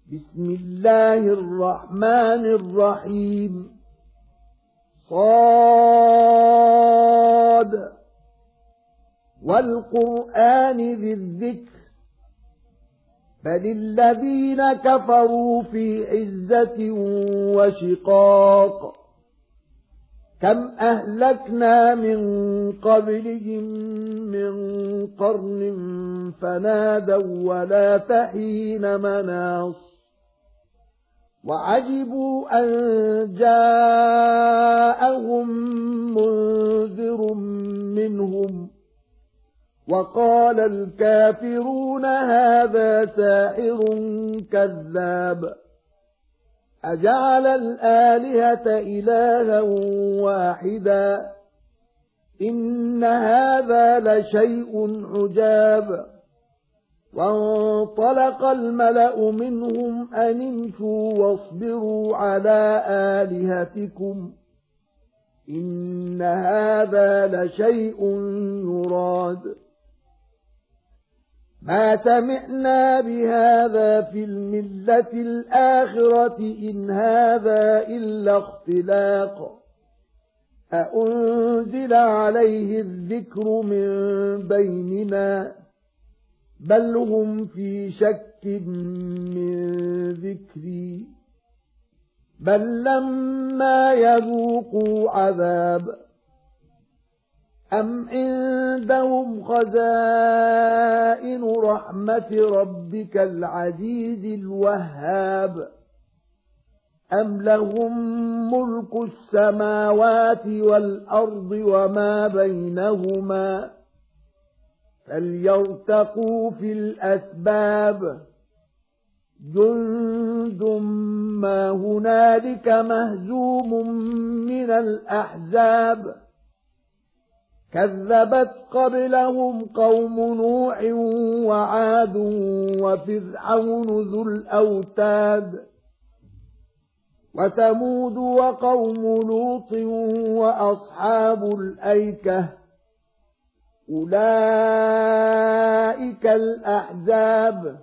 بسم الله الرحمن الرحيم صاد والقرآن ذي الذكر بل الذين كفروا في عزة وشقاق كم أهلكنا من قبلهم من قرن فنادوا ولا تحين مناص وعجبوا أن جاءهم منذر منهم وقال الكافرون هذا ساحر كذاب أجعل الآلهة إلها واحدا إن هذا لشيء عجاب وانطلق الملأ منهم أن امشوا واصبروا على آلهتكم إن هذا لشيء يراد ما سمعنا بهذا في الملة الآخرة إن هذا إلا اختلاق أأنزل عليه الذكر من بيننا بل هم في شك من ذكري بل لما يذوقوا عذاب أم عندهم خزائن رحمة ربك العزيز الوهاب أم لهم ملك السماوات والأرض وما بينهما فليرتقوا في الأسباب جند ما هنالك مهزوم من الأحزاب كذبت قبلهم قوم نوح وعاد وفرعون ذو الأوتاد وثمود وقوم لوط وأصحاب الأيكة أولئك الأحزاب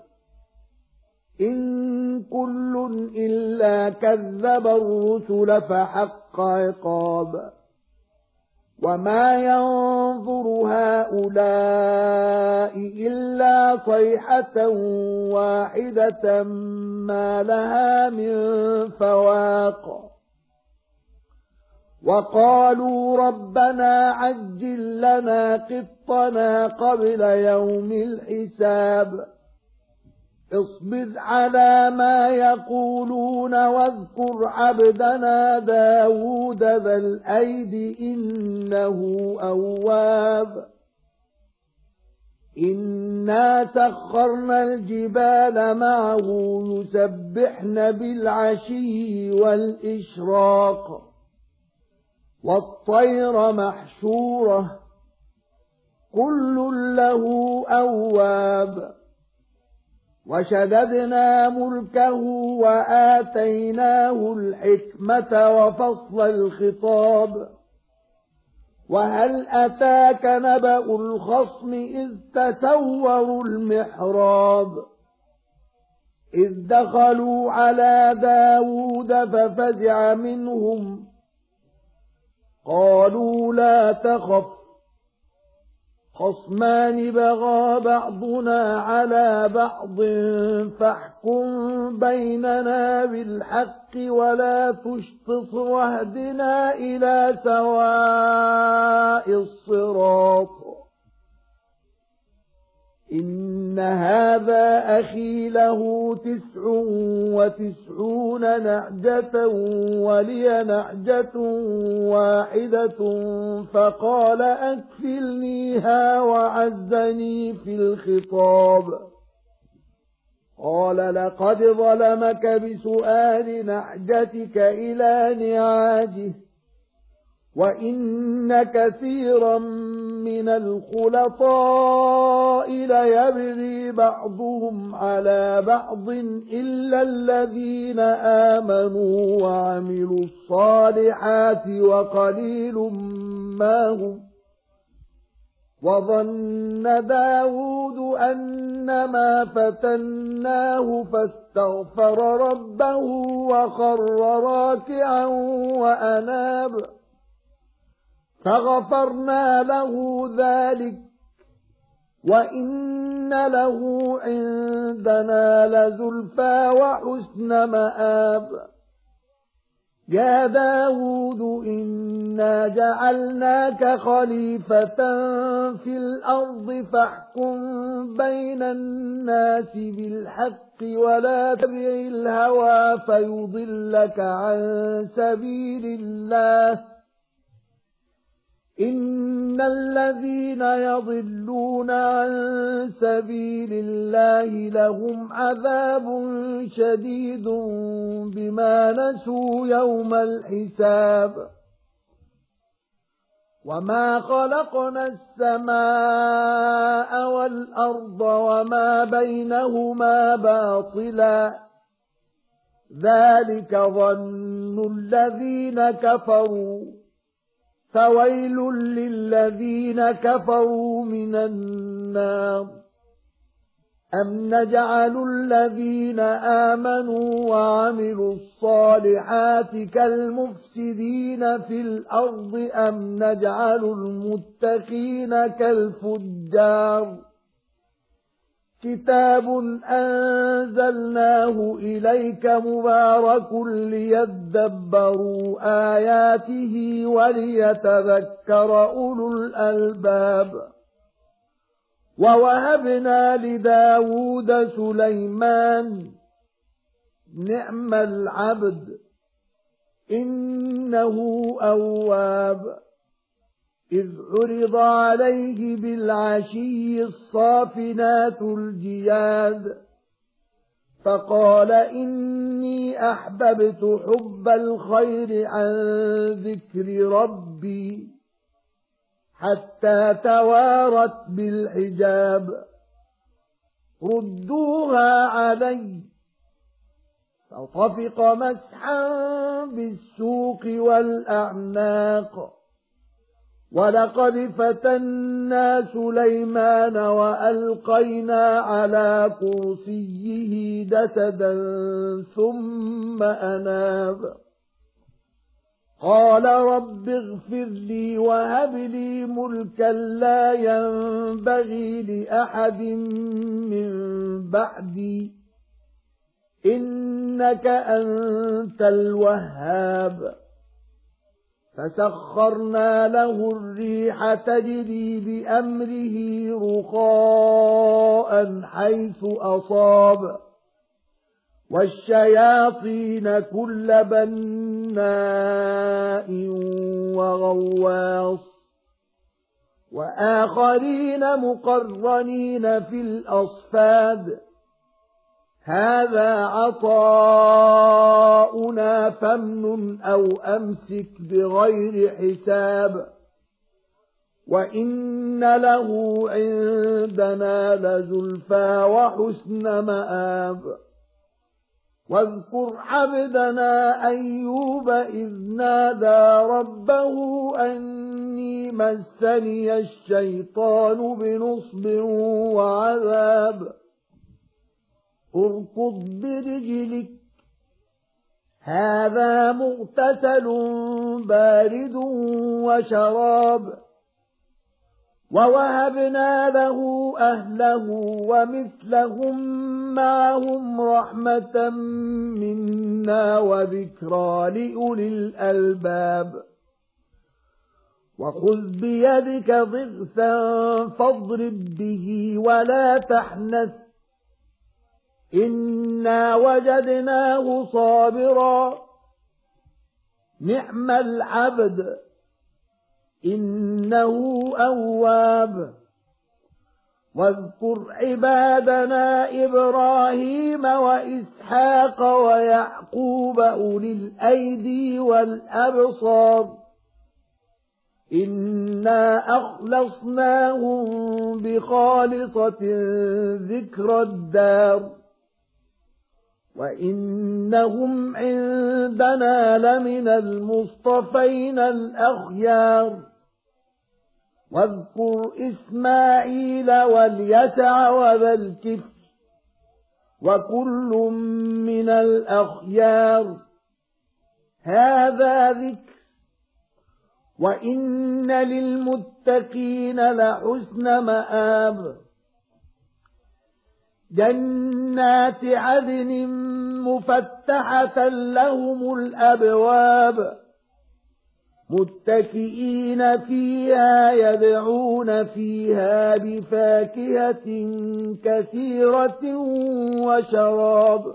إن كل إلا كذب الرسل فحق عقاب وما ينظر هؤلاء إلا صيحة واحدة ما لها من فواق وقالوا ربنا عجل لنا قطنا قبل يوم الحساب اصبر على ما يقولون واذكر عبدنا داود ذا الأيد إنه أواب إنا سخرنا الجبال معه يسبحن بالعشي والإشراق والطير محشورة كل له أواب وشددنا ملكه وآتيناه الحكمة وفصل الخطاب وهل أتاك نبأ الخصم إذ تسوروا المحراب إذ دخلوا على داود ففزع منهم قالوا لا تخف خصمان بغى بعضنا على بعض فاحكم بيننا بالحق ولا تشطط واهدنا إلى سواء الصراط إن هذا أخي له 99 نعجة ولي نعجة واحدة فقال أكفلنيها وعزني في الخطاب قال لقد ظلمك بسؤال نعجتك إلى نعاجه وإن كثيرا من الخلطاء ليبغي بعضهم على بعض إلا الذين آمنوا وعملوا الصالحات وقليل ما هم وظن داود أنما فتناه فاستغفر ربه وخر راكعا وأناب فغفرنا له ذلك وإن له عندنا لزلفى وحسن مآب يا داود إنا جعلناك خليفة في الأرض فاحكم بين الناس بالحق ولا تتبع الهوى فيضلك عن سبيل الله إن الذين يضلون عن سبيل الله لهم عذاب شديد بما نسوا يوم الحساب وما خلقنا السماء والأرض وما بينهما باطلا ذلك ظن الذين كفروا فويل للذين كفروا من النار أم نجعل الذين آمنوا وعملوا الصالحات كالمفسدين في الأرض أم نجعل المتقين كالفجار كتاب أنزلناه إليك مبارك ليدبروا آياته وليتذكر أولو الألباب ووهبنا لداود سليمان نعم العبد إنه أواب إذ عرض عليه بالعشي الصافنات الجياد فقال إني أحببت حب الخير عن ذكر ربي حتى توارت بالحجاب ردوها علي فطفق مسحا بالسوق والأعناق ولقد فتنا سليمان وألقينا على كرسيه جسدا ثم أناب قال رب اغفر لي وهب لي ملكا لا ينبغي لأحد من بعدي إنك أنت الوهاب فسخرنا له الريح تجري بأمره رخاء حيث أصاب والشياطين كل بناء وغواص وآخرين مقرنين في الأصفاد هذا عطاؤنا فامنن أو أمسك بغير حساب وإن له عندنا لزلفى وحسن مآب واذكر عبدنا أيوب إذ نادى ربه أني مسني الشيطان بنصب وعذاب اركض برجلك هذا مغتسل بارد وشراب ووهبنا له أهله ومثلهم معهم رحمة منا وذكرى لأولي الألباب وخذ بيدك ضغثا فاضرب به ولا تحنث إنا وجدناه صابرا نعم العبد إنه أواب واذكر عبادنا إبراهيم وإسحاق ويعقوب أولي الأيدي والأبصار إنا أخلصناهم بخالصة ذكر الدار وإنهم عندنا لمن المصطفين الأخيار واذكر إسماعيل واليسع وذا الكفل وكل من الأخيار هذا ذكر وإن للمتقين لحسن مآب جنات عدن مفتحة لهم الأبواب متكئين فيها يدعون فيها بفاكهة كثيرة وشراب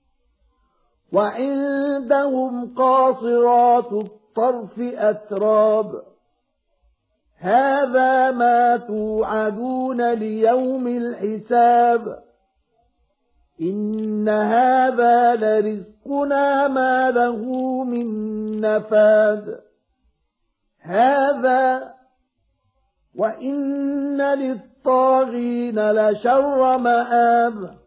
وعندهم قاصرات الطرف أتراب هذا ما توعدون ليوم الحساب إن هذا لرزقنا ما له من نفاد هذا وإن للطاغين لشر مآب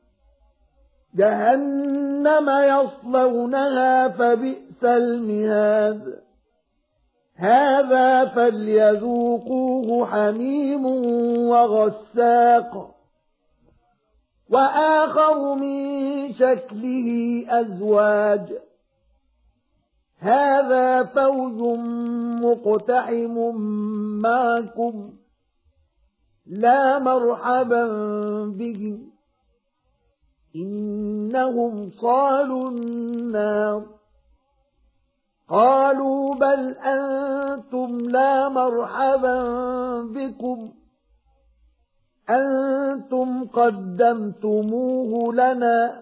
جهنم يصلونها فبئس المهاد هذا فليذوقوه حميم وغساق وآخر من شكله أزواج هذا فوج مقتحم معكم لا مرحبا بهم إنهم صالوا النار قالوا بل أنتم لا مرحبا بكم أنتم قدمتموه لنا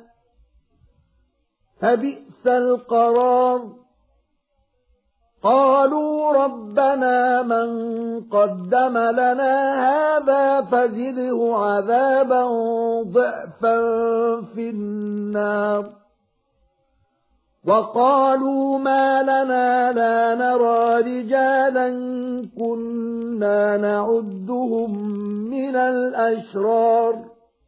فبئس القرار قالوا ربنا من قدم لنا هذا فزده عذابا ضعفا في النار وقالوا ما لنا لا نرى رجالا كنا نعدهم من الأشرار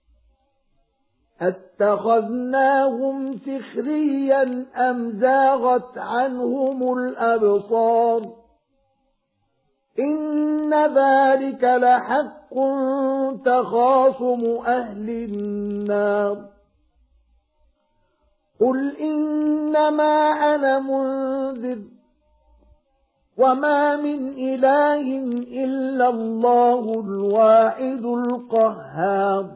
اتخذناهم سخريا أم زاغت عنهم الأبصار إن ذلك لحق تخاصم أهل النار قل إنما أنا منذر وما من إله إلا الله الواحد القهار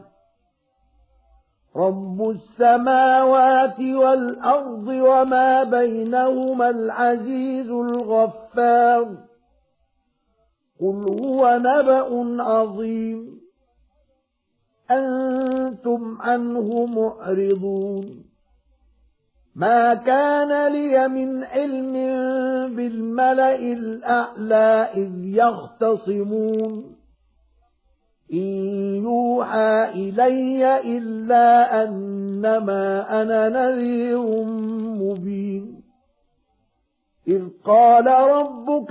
رب السماوات والأرض وما بينهما العزيز الغفار قل هو نبأ عظيم أنتم عنه معرضون ما كان لي من علم بالملأ الأعلى إذ يختصمون إن يوحى إلي إلا أنما أنا نذير مبين إذ قال ربك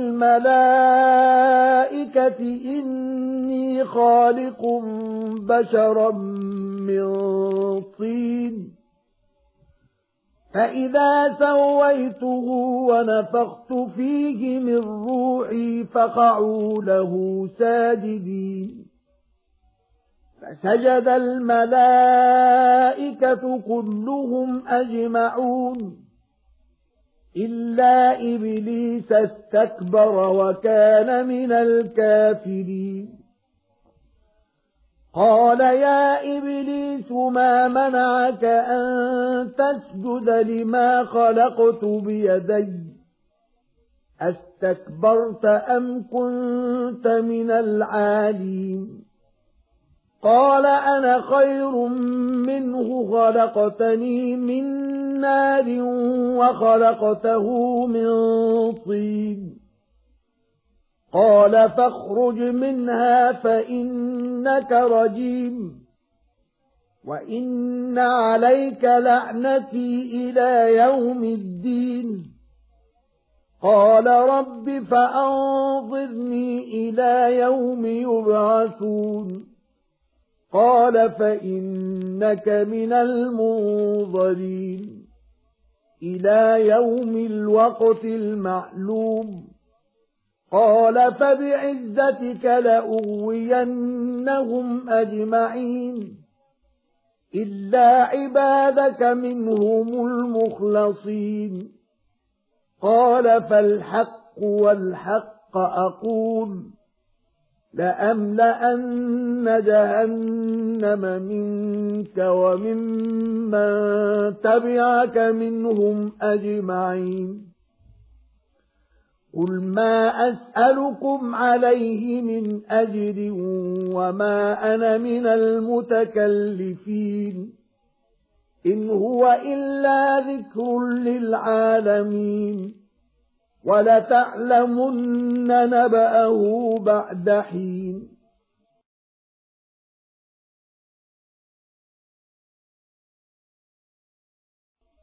للملائكة إني خالق بشرا من طين فإذا سويته ونفخت فيه من روحي فقعوا له ساجدين فسجد الملائكة كلهم أجمعون إلا إبليس استكبر وكان من الكافرين قال يا إبليس ما منعك أن تسجد لما خلقت بيدي أستكبرت أم كنت من العالين قال أنا خير منه خلقتني من نار وخلقته من طين قال فاخرج منها فإنك رجيم وإن عليك لعنتي إلى يوم الدين قال رب فأنظرني إلى يوم يبعثون قال فإنك من المنظرين إلى يوم الوقت المعلوم قال فبعزتك لأغوينهم أجمعين إلا عبادك منهم المخلصين قال فالحق والحق أقول لأملأن جهنم منك وممن تبعك منهم أجمعين قل ما أسألكم عليه من أجر وما أنا من المتكلفين إن هو إلا ذكر للعالمين ولتعلمن نبأه بعد حين